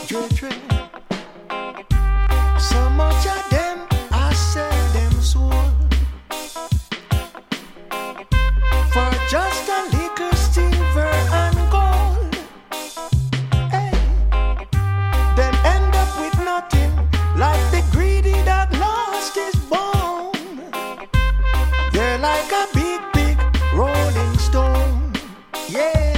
Dre, Dre. So much of them, I sell them soul for just a little silver and gold. Hey, them end up with nothing, like the greedy that lost his bone. They're like a big, big rolling stone. Yeah,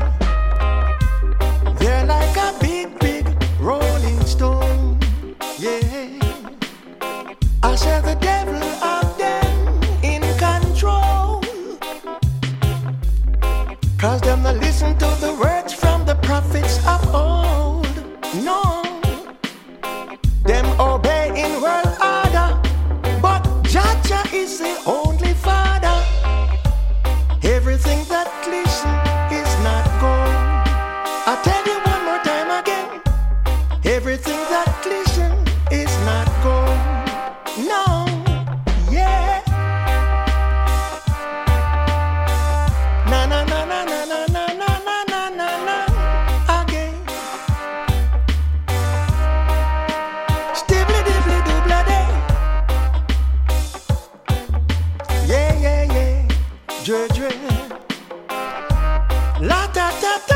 they're like a big, big rolling stone. Yeah, I said the devil of them in control, 'cause them not listen to the words from the prophets of old. No, them obey in world order, but Jaja is the only father. Everything that glisten is not gold. I tell you one more time again, everything that glisten is not gold. No, yeah. Na na na na na na na na na na na na again. Stibbly dibbly doobla day. Yeah, yeah, yeah. Dre, Dre. La ta ta ta.